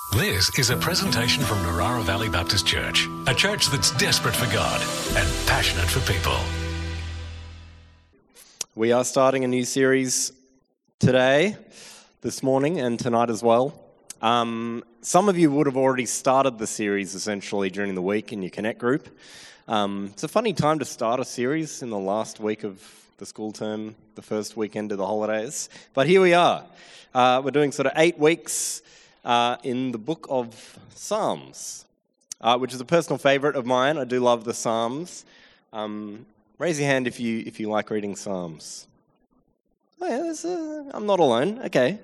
This is a presentation from Narara Valley Baptist Church, a church that's desperate for God and passionate for people. We are starting a new series today, this morning, and tonight as well. Some of you would have already started the series essentially during the week in your Connect group. It's a funny time to start a series in the last week of the school term, the first weekend of the holidays. But here we are. We're doing sort of 8 weeks in the book of Psalms, which is a personal favorite of mine. I do love the Psalms. Raise your hand if you like reading Psalms. Oh, yeah, I'm not alone. Okay.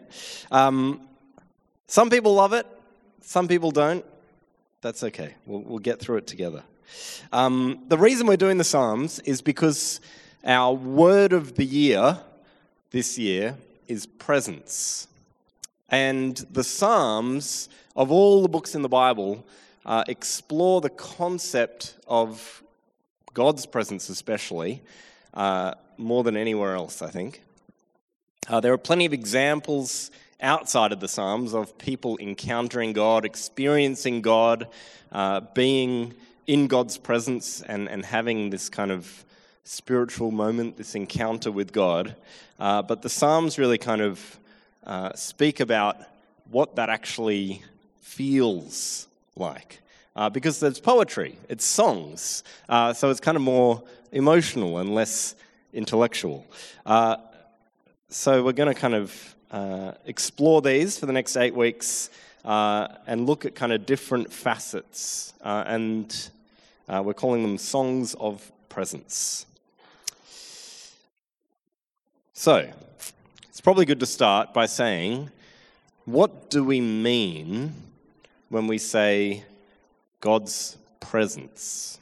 Some people love it. Some people don't. That's okay. We'll get through it together. The reason we're doing the Psalms is because our word of the year this year is presence. And the Psalms, of all the books in the Bible, explore the concept of God's presence especially, more than anywhere else, I think. There are plenty of examples outside of the Psalms of people encountering God, experiencing God, being in God's presence and having this kind of spiritual moment, this encounter with God. But the Psalms really kind of speak about what that actually feels like. Because there's poetry, it's songs, so it's kind of more emotional and less intellectual. So we're going to kind of explore these for the next 8 weeks and look at kind of different facets, and we're calling them Songs of Presence. So, it's probably good to start by saying, what do we mean when we say God's presence?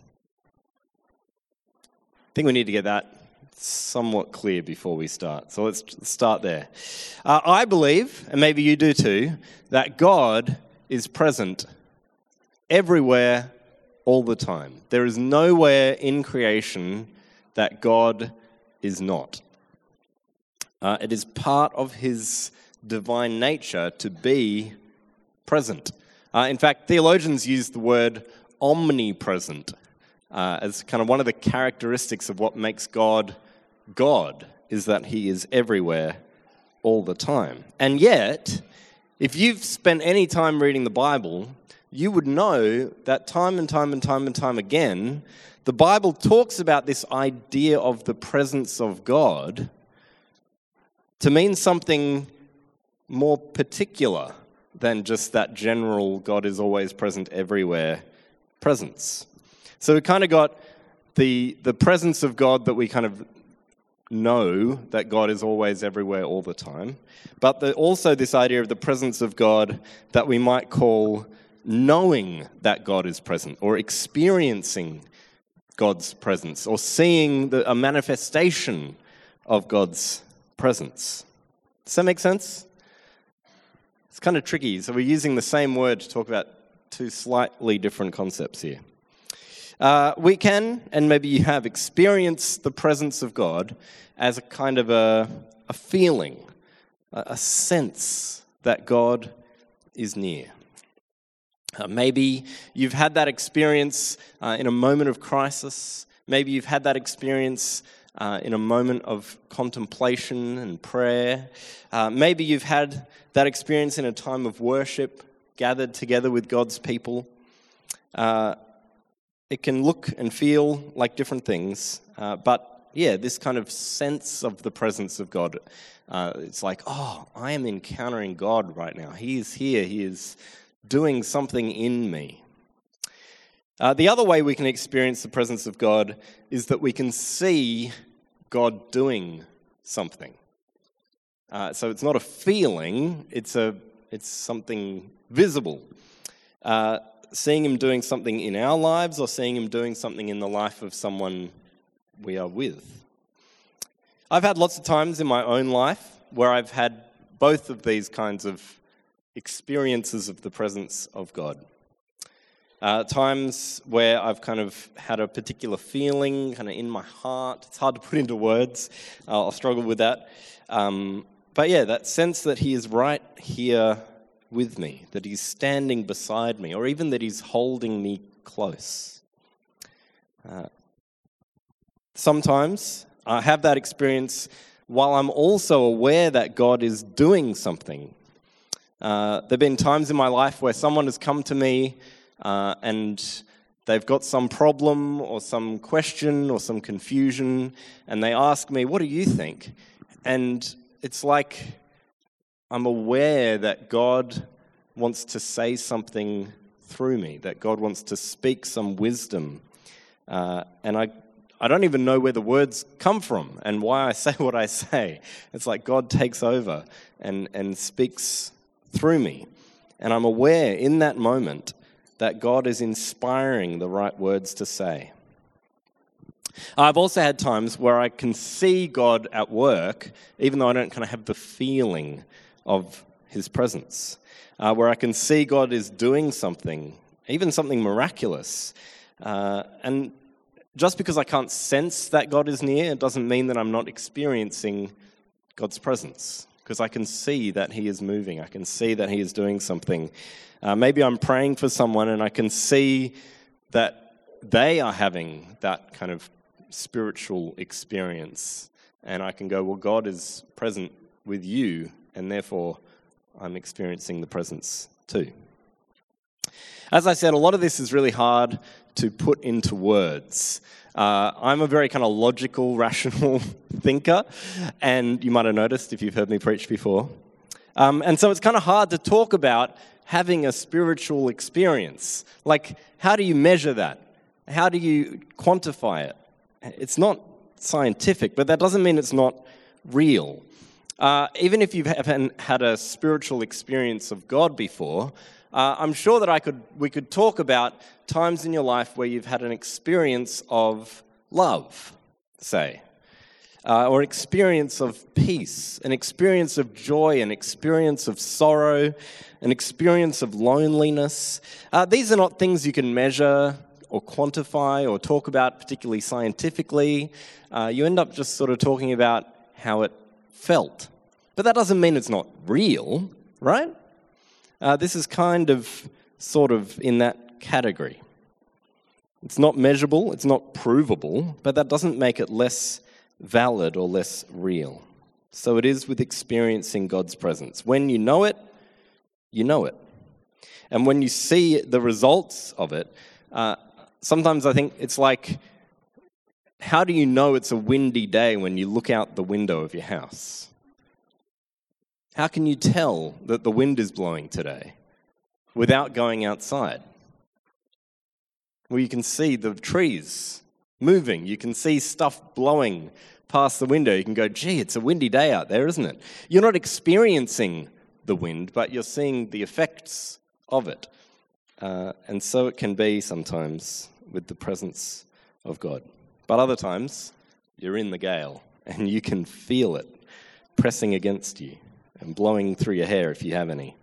I think we need to get that somewhat clear before we start. So let's start there. I believe, and maybe you do too, that God is present everywhere all the time. There is nowhere in creation that God is not. It is part of his divine nature to be present. In fact, theologians use the word omnipresent as kind of one of the characteristics of what makes God God, is that he is everywhere all the time. And yet, if you've spent any time reading the Bible, you would know that time and time again, the Bible talks about this idea of the presence of God to mean something more particular than just that general God is always present everywhere presence. So we kind of got the presence of God that we kind of know, that God is always everywhere all the time, but also this idea of the presence of God that we might call knowing that God is present, or experiencing God's presence, or seeing a manifestation of God's presence. Does that make sense? It's kind of tricky. So we're using the same word to talk about two slightly different concepts here. We can, and maybe you have, experienced the presence of God as a kind of a feeling, a sense that God is near. Maybe you've had that experience in a moment of crisis. Maybe you've had that experience in a moment of contemplation and prayer. Maybe you've had that experience in a time of worship, gathered together with God's people. It can look and feel like different things, but yeah, this kind of sense of the presence of God, it's like, oh, I am encountering God right now. He is here. He is doing something in me. The other way we can experience the presence of God is that we can see God doing something. So it's not a feeling, it's something visible. Seeing him doing something in our lives, or seeing him doing something in the life of someone we are with. I've had lots of times in my own life where I've had both of these kinds of experiences of the presence of God. Times where I've kind of had a particular feeling kind of in my heart. It's hard to put into words. I'll struggle with that. But yeah, that sense that he is right here with me, that he's standing beside me, or even that he's holding me close. Sometimes I have that experience while I'm also aware that God is doing something. There have been times in my life where someone has come to me and they've got some problem or some question or some confusion, and they ask me, "What do you think?" And it's like I'm aware that God wants to say something through me, that God wants to speak some wisdom. And I don't even know where the words come from and why I say what I say. It's like God takes over and speaks through me. And I'm aware in that moment that God is inspiring the right words to say. I've also had times where I can see God at work, even though I don't kind of have the feeling of his presence, where I can see God is doing something, even something miraculous. And just because I can't sense that God is near, it doesn't mean that I'm not experiencing God's presence, because I can see that he is moving. I can see that he is doing something. Maybe I'm praying for someone and I can see that they are having that kind of spiritual experience. And I can go, well, God is present with you, and therefore I'm experiencing the presence too. As I said, a lot of this is really hard to put into words. I'm a very kind of logical, rational thinker, and you might have noticed if you've heard me preach before. And so it's kind of hard to talk about having a spiritual experience. Like, how do you measure that? How do you quantify it? It's not scientific, but that doesn't mean it's not real. Even if you haven't had a spiritual experience of God before, I'm sure that we could talk about times in your life where you've had an experience of love, say, or an experience of peace, an experience of joy, an experience of sorrow, an experience of loneliness. These are not things you can measure or quantify or talk about particularly scientifically. You end up just sort of talking about how it felt. But that doesn't mean it's not real, right? This is kind of sort of in that category. It's not measurable, it's not provable, but that doesn't make it less valid or less real. So it is with experiencing God's presence. When you know it, you know it. And when you see the results of it, sometimes I think it's like, how do you know it's a windy day when you look out the window of your house? How can you tell that the wind is blowing today without going outside? Well, you can see the trees moving. You can see stuff blowing past the window. You can go, gee, it's a windy day out there, isn't it? You're not experiencing the wind, but you're seeing the effects of it. And so it can be sometimes with the presence of God. But other times, you're in the gale and you can feel it pressing against you and blowing through your hair if you have any.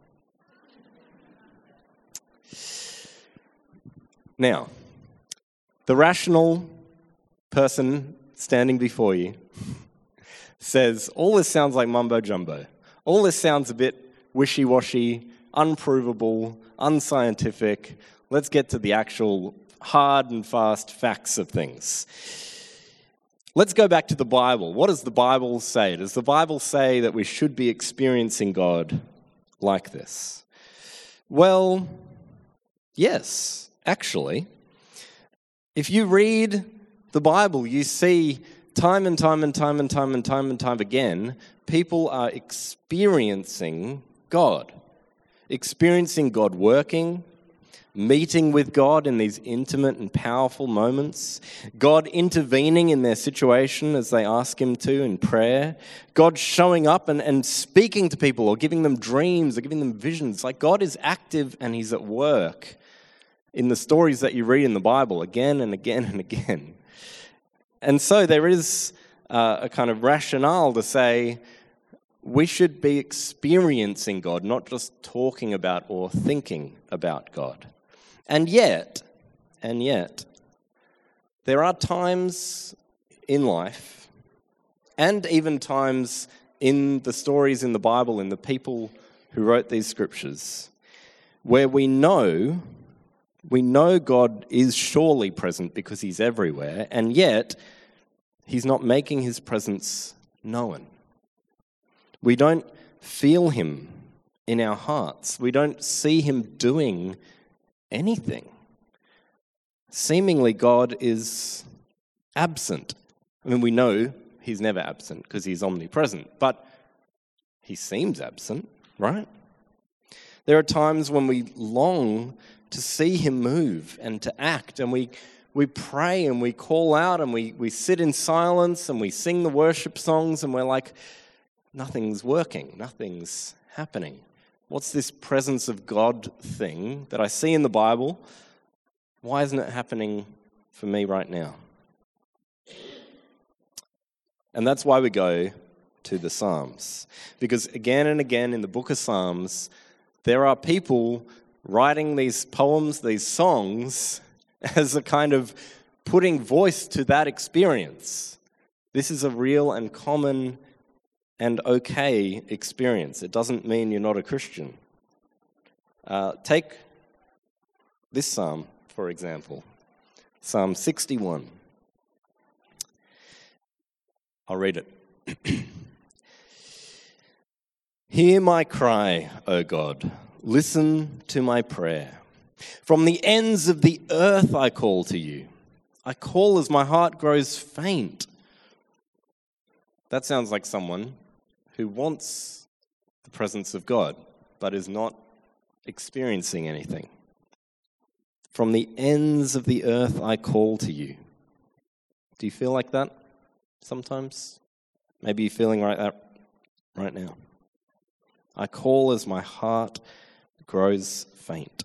Now, the rational person standing before you says, all this sounds like mumbo-jumbo. All this sounds a bit wishy-washy, unprovable, unscientific. Let's get to the actual hard and fast facts of things. Let's go back to the Bible. What does the Bible say? Does the Bible say that we should be experiencing God like this? Well, yes, actually. If you read the Bible, you see time and time again, people are experiencing God working, meeting with God in these intimate and powerful moments, God intervening in their situation as they ask him to in prayer, God showing up and speaking to people or giving them dreams or giving them visions. Like, God is active and he's at work in the stories that you read in the Bible again and again and again. And so there is a kind of rationale to say we should be experiencing God, not just talking about or thinking about God. And yet, there are times in life, and even times in the stories in the Bible, in the people who wrote these scriptures, where we know God is surely present because he's everywhere, and yet he's not making his presence known. We don't feel him in our hearts. We don't see him doing anything. Seemingly, God is absent. I mean, we know he's never absent because he's omnipresent, but he seems absent, right? There are times when we long to see him move and to act, and we pray and we call out and we sit in silence and we sing the worship songs, and we're like, nothing's working, nothing's happening. What's this presence of God thing that I see in the Bible? Why isn't it happening for me right now? And that's why we go to the Psalms. Because again and again in the book of Psalms, there are people writing these poems, these songs, as a kind of putting voice to that experience. This is a real and common and okay experience. It doesn't mean you're not a Christian. Take this psalm, for example, Psalm 61. I'll read it. Hear my cry, O God. Listen to my prayer. From the ends of the earth I call to you. I call as my heart grows faint. That sounds like someone who wants the presence of God, but is not experiencing anything. From the ends of the earth I call to you. Do you feel like that sometimes? Maybe you're feeling like that right now. I call as my heart grows faint.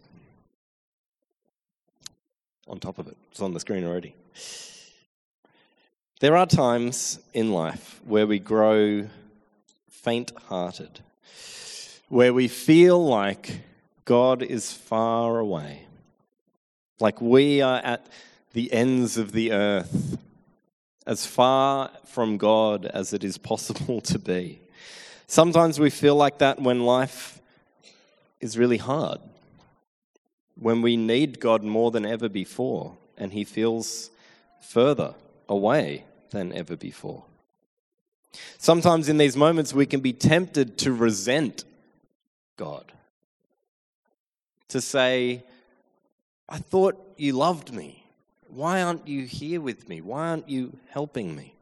On top of it, it's on the screen already. There are times in life where we grow faint-hearted, where we feel like God is far away, like we are at the ends of the earth, as far from God as it is possible to be. Sometimes we feel like that when life is really hard, when we need God more than ever before, and he feels further away than ever before. Sometimes in these moments we can be tempted to resent God, to say, I thought you loved me. Why aren't you here with me? Why aren't you helping me?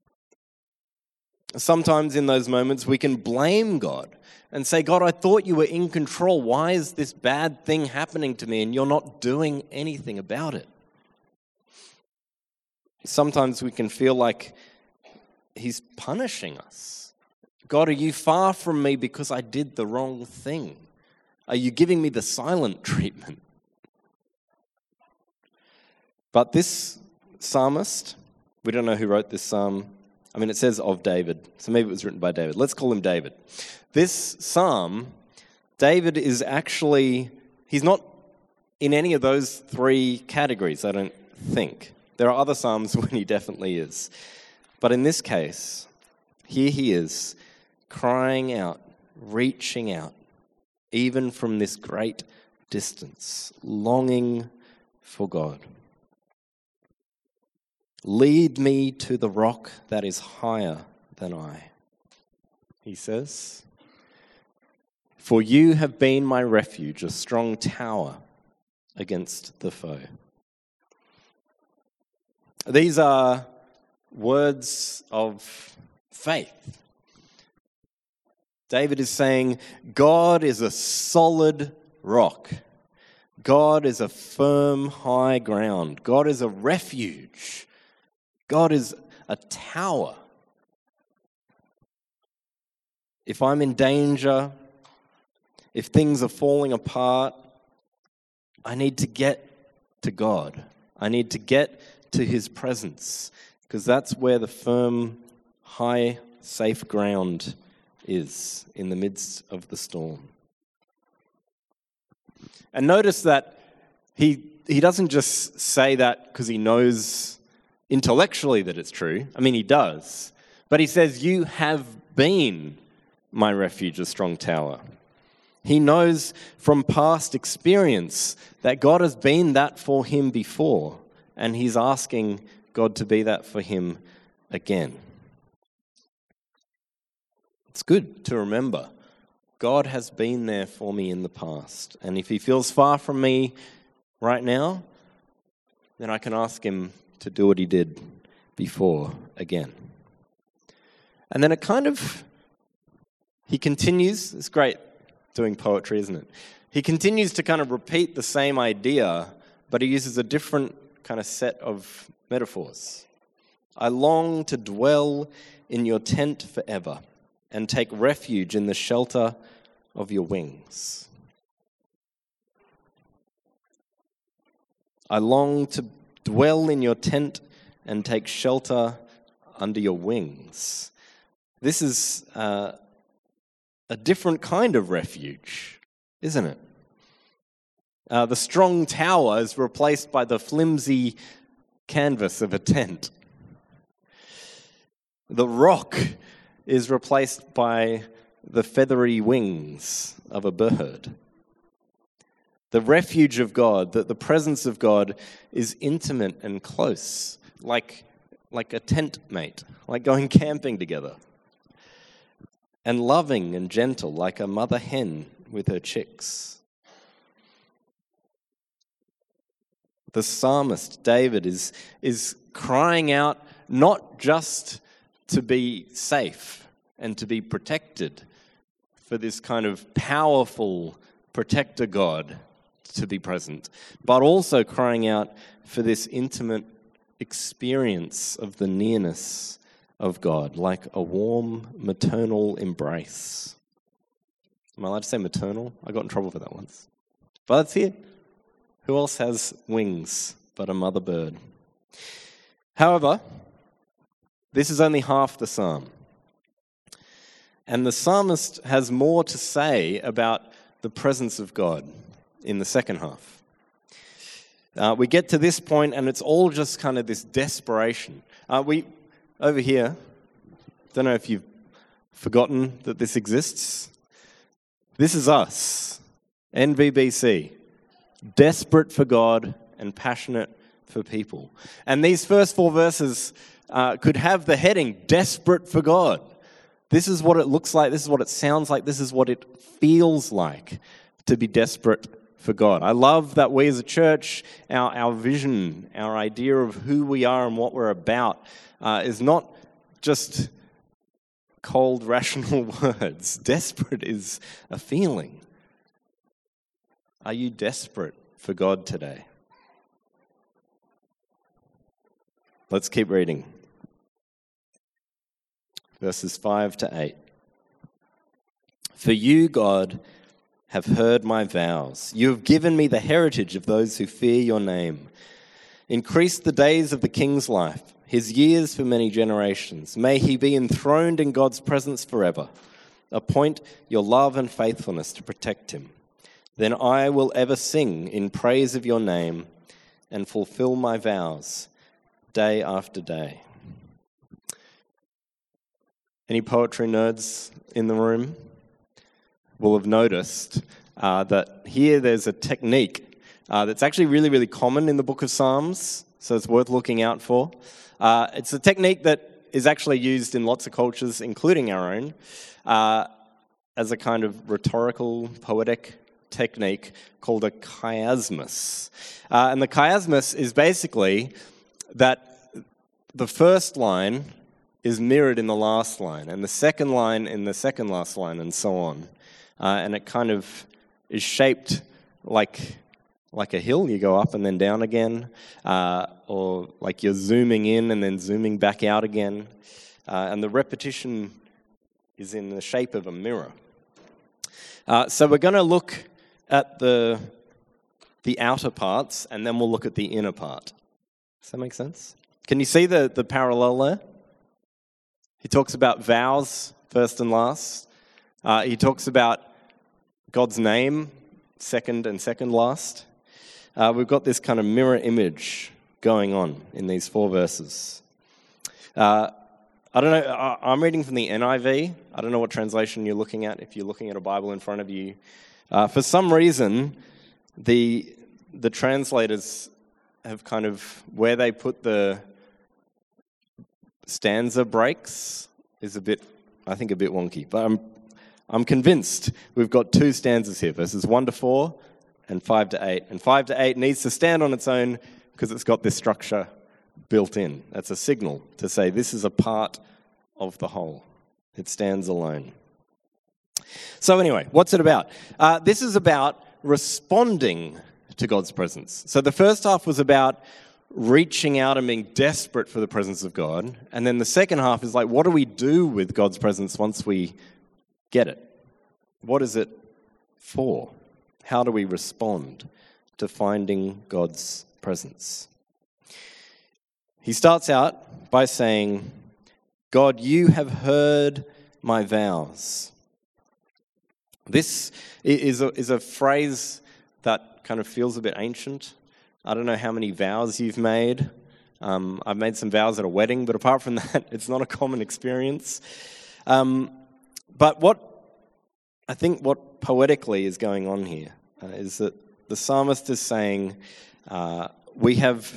Sometimes in those moments we can blame God and say, God, I thought you were in control. Why is this bad thing happening to me and you're not doing anything about it? Sometimes we can feel like he's punishing us. God, are you far from me because I did the wrong thing? Are you giving me the silent treatment? But this psalmist, we don't know who wrote this psalm. I mean, it says of David, so maybe it was written by David. Let's call him David. This psalm, David is actually, he's not in any of those three categories, I don't think. There are other psalms when he definitely is. But in this case, here he is, crying out, reaching out, even from this great distance, longing for God. Lead me to the rock that is higher than I, he says. For you have been my refuge, a strong tower against the foe. These are words of faith. David is saying, God is a solid rock. God is a firm, high ground. God is a refuge. God is a tower. If I'm in danger, if things are falling apart, I need to get to God. I need to get to his presence, because that's where the firm, high, safe ground is in the midst of the storm. And notice that he doesn't just say that because he knows intellectually that it's true. I mean, he does. But he says, you have been my refuge, a strong tower. He knows from past experience that God has been that for him before, and he's asking God to be that for him again. It's good to remember God has been there for me in the past, and if he feels far from me right now, then I can ask him to do what he did before again. And then he continues, it's great doing poetry, isn't it? He continues to kind of repeat the same idea, but he uses a different kind of set of metaphors. I long to dwell in your tent forever and take refuge in the shelter of your wings. I long to dwell in your tent and take shelter under your wings. This is a different kind of refuge, isn't it? The strong tower is replaced by the flimsy canvas of a tent. The rock is replaced by the feathery wings of a bird. The refuge of God, the presence of God, is intimate and close, like a tent mate, like going camping together. And loving and gentle, like a mother hen with her chicks. The psalmist, David, is crying out not just to be safe and to be protected, for this kind of powerful protector God to be present, but also crying out for this intimate experience of the nearness of God, like a warm maternal embrace. Am I allowed to say maternal? I got in trouble for that once. But that's it. Who else has wings but a mother bird? However, this is only half the psalm. And the psalmist has more to say about the presence of God in the second half. We get to this point and it's all just kind of this desperation. Over here, don't know if you've forgotten that this exists. This is us, NVBC, desperate for God and passionate for people. And these first 4 verses could have the heading, Desperate for God. This is what it looks like, this is what it sounds like, this is what it feels like to be desperate for God. I love that we as a church, our vision, our idea of who we are and what we're about is not just cold, rational words. Desperate is a feeling. Are you desperate for God today? Let's keep reading. Verses 5 to 8. For you, God, have heard my vows. You have given me the heritage of those who fear your name. Increase the days of the king's life, his years for many generations. May he be enthroned in God's presence forever. Appoint your love and faithfulness to protect him. Then I will ever sing in praise of your name and fulfill my vows day after day. Any poetry nerds in the room will have noticed that here there's a technique that's actually really, really common in the book of Psalms, so it's worth looking out for. It's a technique that is actually used in lots of cultures, including our own, as a kind of rhetorical, poetic technique called a chiasmus. And the chiasmus is basically that the first line is mirrored in the last line, and the second line in the second last line, and so on. And it kind of is shaped like a hill. You go up and then down again, or like you're zooming in and then zooming back out again. And the repetition is in the shape of a mirror. So we're going to look at the outer parts, and then we'll look at the inner part. Does that make sense? Can you see the parallel there? He talks about vows, first and last. He talks about God's name, second and second last. We've got this kind of mirror image going on in these 4 verses. I don't know, I'm reading from the NIV. I don't know what translation you're looking at. If you're looking at a Bible in front of you, For some reason, the translators have kind of, where they put the stanza breaks is a bit wonky. But I'm convinced we've got two stanzas here, verses 1 to 4 and 5 to 8. And 5 to 8 needs to stand on its own because it's got this structure built in. That's a signal to say this is a part of the whole. It stands alone. So anyway, what's it about? This is about responding to God's presence. So the first half was about reaching out and being desperate for the presence of God. And then the second half is like, what do we do with God's presence once we get it? What is it for? How do we respond to finding God's presence? He starts out by saying, God, you have heard my vows. This is a phrase that kind of feels a bit ancient. I don't know how many vows you've made. I've made some vows at a wedding, but apart from that, it's not a common experience. But what poetically is going on here is that the psalmist is saying, we have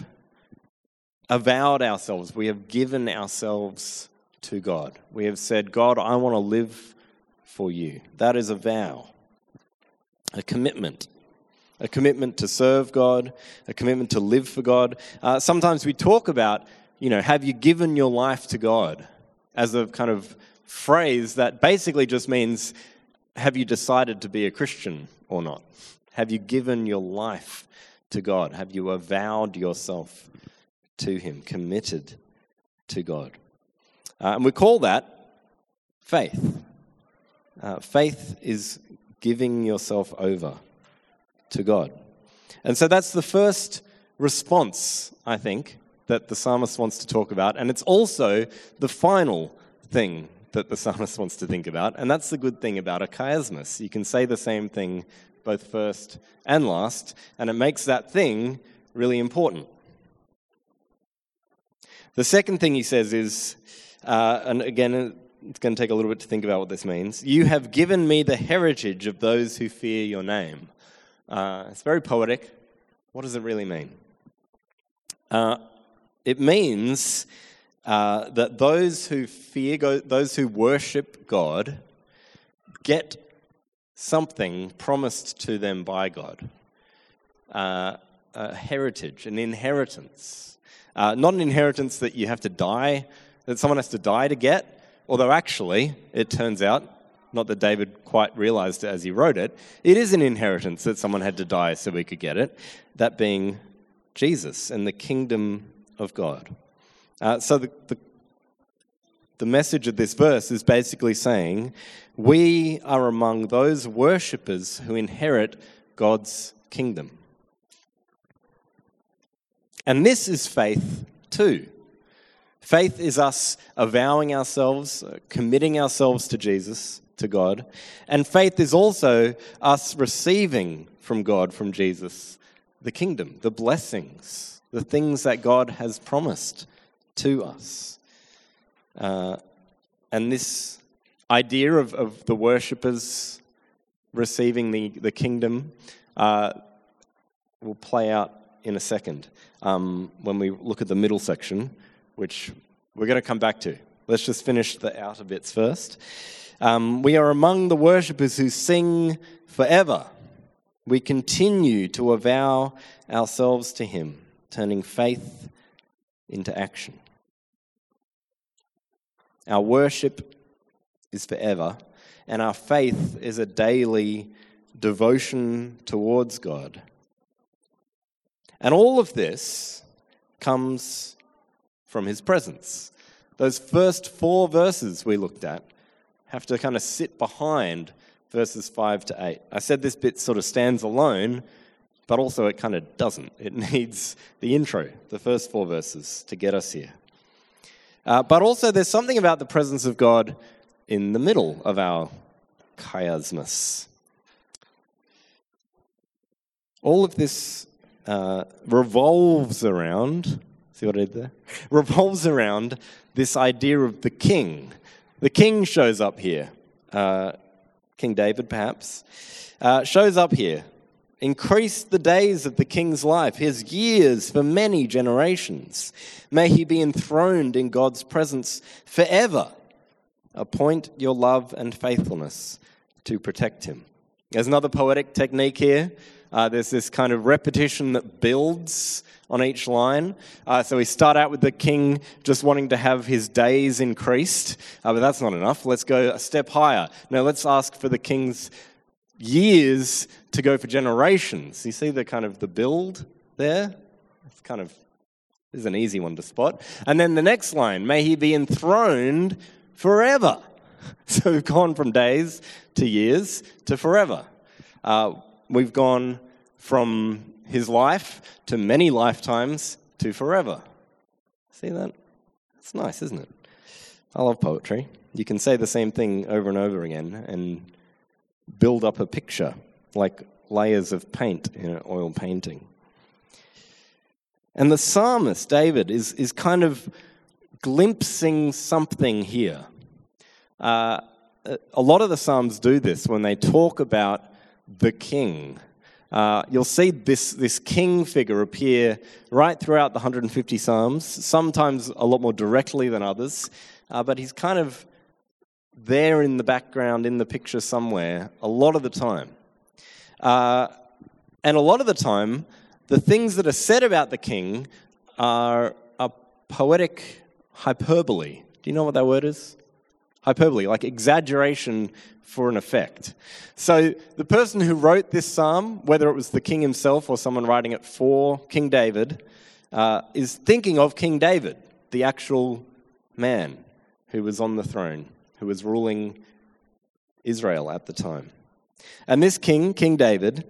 avowed ourselves, we have given ourselves to God. We have said, God, I want to live for you. That is a vow, a commitment to serve God, a commitment to live for God. Sometimes we talk about, have you given your life to God as a kind of phrase that basically just means, have you decided to be a Christian or not? Have you given your life to God? Have you avowed yourself to Him, committed to God? And we call that faith. Faith is giving yourself over to God. And so that's the first response, I think, that the psalmist wants to talk about. And it's also the final thing that the psalmist wants to think about. And that's the good thing about a chiasmus. You can say the same thing both first and last, and it makes that thing really important. The second thing he says is, and again, it's going to take a little bit to think about what this means. You have given me the heritage of those who fear your name. It's very poetic. What does it really mean? It means that those who fear, those who worship God, get something promised to them by God. A heritage, an inheritance. Not an inheritance that you have to die, that someone has to die to get, although actually, it turns out, not that David quite realized it as he wrote it, it is an inheritance that someone had to die so we could get it, that being Jesus and the kingdom of God. So the message of this verse is basically saying, we are among those worshippers who inherit God's kingdom. And this is faith too. Faith is us avowing ourselves, committing ourselves to Jesus, to God. And faith is also us receiving from God, from Jesus, the kingdom, the blessings, the things that God has promised to us. And this idea of the worshippers receiving the kingdom will play out in a second when we look at the middle section, which we're going to come back to. Let's just finish the outer bits first. We are among the worshippers who sing forever. We continue to avow ourselves to Him, turning faith into action. Our worship is forever, and our faith is a daily devotion towards God. And all of this comes from His presence. Those first 4 verses we looked at have to kind of sit behind verses 5 to 8. I said this bit sort of stands alone, but also it kind of doesn't. It needs the intro, the first 4 verses, to get us here. But also there's something about the presence of God in the middle of our chiasmus. All of this revolves around, see what I did there? Revolves around this idea of the king. The king shows up here. King David perhaps, shows up here. Increase the days of the king's life, his years for many generations. May he be enthroned in God's presence forever. Appoint your love and faithfulness to protect him. There's another poetic technique here. There's this kind of repetition that builds on each line. So we start out with the king just wanting to have his days increased, but that's not enough. Let's go a step higher. Now let's ask for the king's years to go for generations. You see the kind of the build there? It's kind of, this is an easy one to spot. And then the next line, may he be enthroned forever. So we've gone from days to years to forever. We've gone from his life to many lifetimes to forever. See that? It's nice, isn't it? I love poetry. You can say the same thing over and over again and build up a picture like layers of paint in an oil painting. And the psalmist, David, is kind of glimpsing something here. A lot of the psalms do this when they talk about the king. You'll see this king figure appear right throughout the 150 psalms, sometimes a lot more directly than others, but he's kind of there in the background, in the picture somewhere, a lot of the time. And a lot of the time, the things that are said about the king are a poetic hyperbole. Do you know what that word is? Hyperbole, like exaggeration for an effect. So the person who wrote this psalm, whether it was the king himself or someone writing it for King David, is thinking of King David, the actual man who was on the throne, who was ruling Israel at the time. And this king, King David,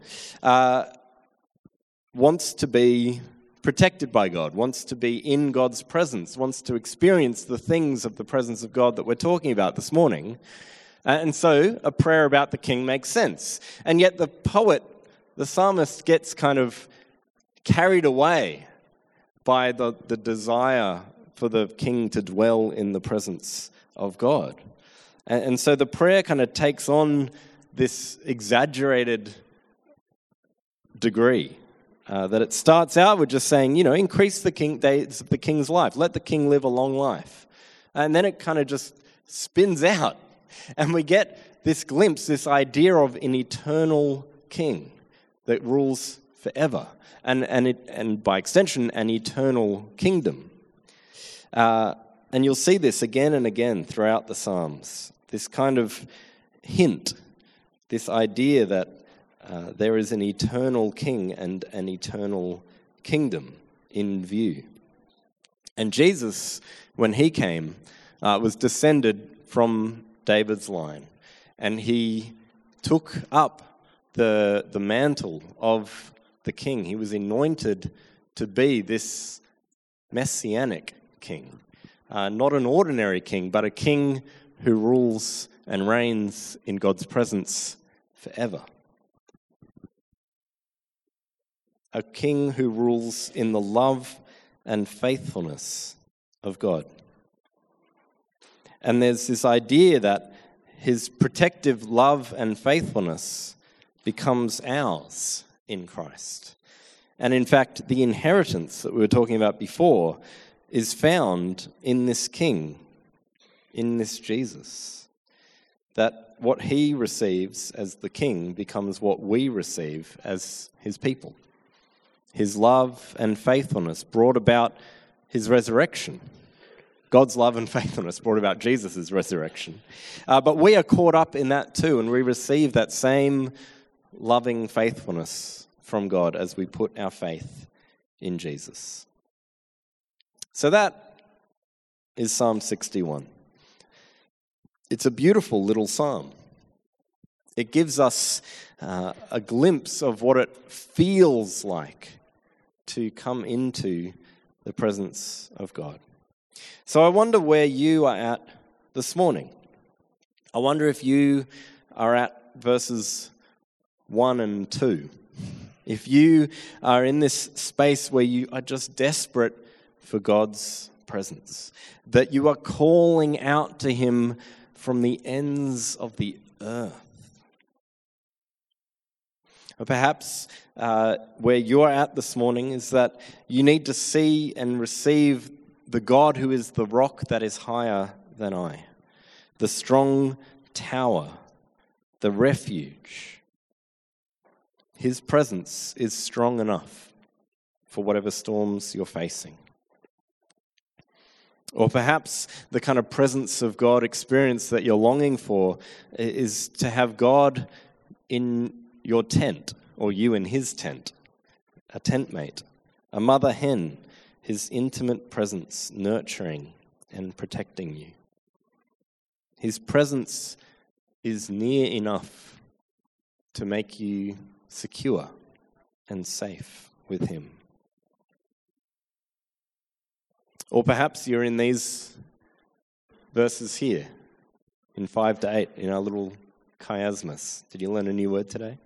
wants to be protected by God, wants to be in God's presence, wants to experience the things of the presence of God that we're talking about this morning. And so a prayer about the king makes sense. And yet the poet, the psalmist, gets kind of carried away by the desire for the king to dwell in the presence of God. And so the prayer kind of takes on this exaggerated degree. That it starts out with just saying, increase the days of the king's life. Let the king live a long life. And then it kind of just spins out. And we get this glimpse, this idea of an eternal king that rules forever. And by extension, an eternal kingdom. And you'll see this again and again throughout the Psalms. This kind of hint, this idea that there is an eternal king and an eternal kingdom in view. And Jesus, when he came, was descended from David's line. And he took up the mantle of the king. He was anointed to be this messianic king. Not an ordinary king, but a king who rules and reigns in God's presence forever. A king who rules in the love and faithfulness of God. And there's this idea that his protective love and faithfulness becomes ours in Christ. And in fact, the inheritance that we were talking about before is found in this king, in this Jesus. That what he receives as the king becomes what we receive as his people. His love and faithfulness brought about his resurrection. God's love and faithfulness brought about Jesus' resurrection. But we are caught up in that too, and we receive that same loving faithfulness from God as we put our faith in Jesus. So that is Psalm 61. It's a beautiful little psalm. It gives us a glimpse of what it feels like to come into the presence of God. So I wonder where you are at this morning. I wonder if you are at verses 1 and 2. If you are in this space where you are just desperate for God's presence, that you are calling out to him from the ends of the earth. Or perhaps where you're at this morning is that you need to see and receive the God who is the rock that is higher than I, the strong tower, the refuge. His presence is strong enough for whatever storms you're facing. Or perhaps the kind of presence of God experience that you're longing for is to have God in your tent, or you in his tent, a tent mate, a mother hen, his intimate presence nurturing and protecting you. His presence is near enough to make you secure and safe with him. Or perhaps you're in these verses here, in 5 to 8, in our little chiasmus. Did you learn a new word today?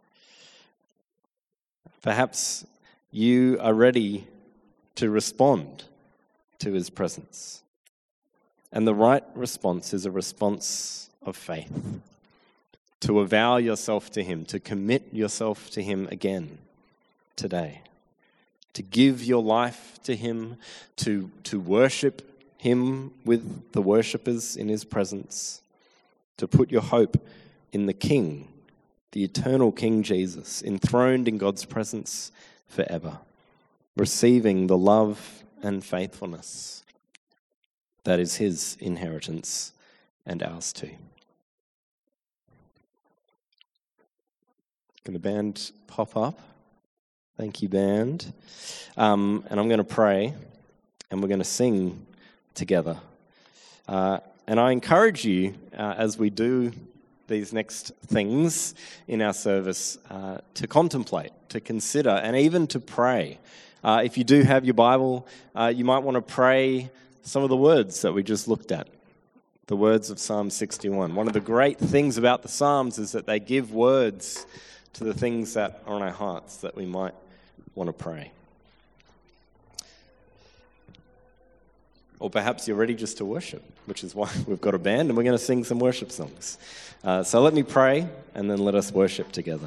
Perhaps you are ready to respond to his presence. And the right response is a response of faith. To avow yourself to him, to commit yourself to him again today. To give your life to him, to worship him with the worshippers in his presence. To put your hope in the King, the eternal King Jesus, enthroned in God's presence forever, receiving the love and faithfulness that is his inheritance and ours too. Can the band pop up? Thank you, band. And I'm going to pray, and we're going to sing together. And I encourage you, as we do these next things in our service, to contemplate, to consider, and even to pray. If you do have your Bible, you might want to pray some of the words that we just looked at, the words of Psalm 61. One of the great things about the Psalms is that they give words to the things that are on our hearts that we might want to pray. Or perhaps you're ready just to worship, which is why we've got a band and we're going to sing some worship songs. So let me pray and then let us worship together.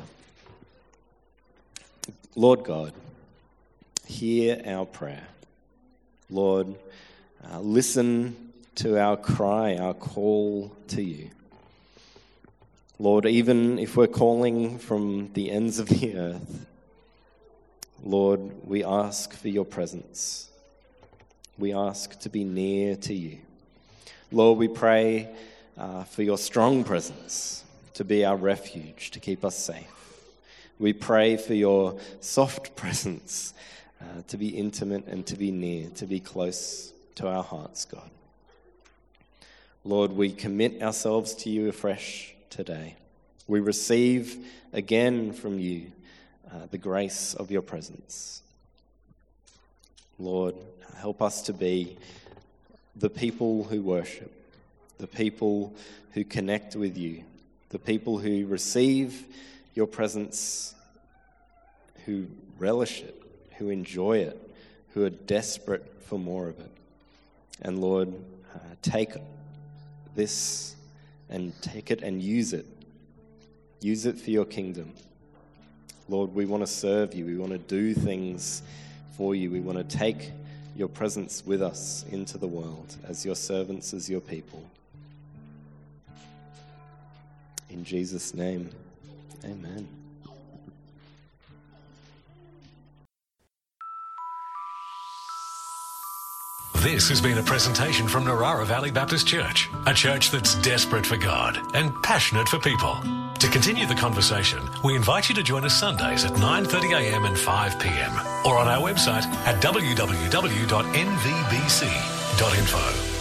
Lord God, hear our prayer. Lord, listen to our cry, our call to you. Lord, even if we're calling from the ends of the earth, Lord, we ask for your presence. We ask to be near to you. Lord, we pray for your strong presence to be our refuge, to keep us safe. We pray for your soft presence to be intimate and to be near, to be close to our hearts, God. Lord, we commit ourselves to you afresh today. We receive again from you the grace of your presence. Lord, help us to be the people who worship, the people who connect with you, the people who receive your presence, who relish it, who enjoy it, who are desperate for more of it. And Lord, take this and take it and use it. Use it for your kingdom. Lord, we want to serve you. We want to do things for you. We want to take your presence with us into the world as your servants, as your people. In Jesus' name, amen. This has been a presentation from Narara Valley Baptist Church, a church that's desperate for God and passionate for people. To continue the conversation, we invite you to join us Sundays at 9:30 a.m. and 5 p.m. or on our website at www.nvbc.info.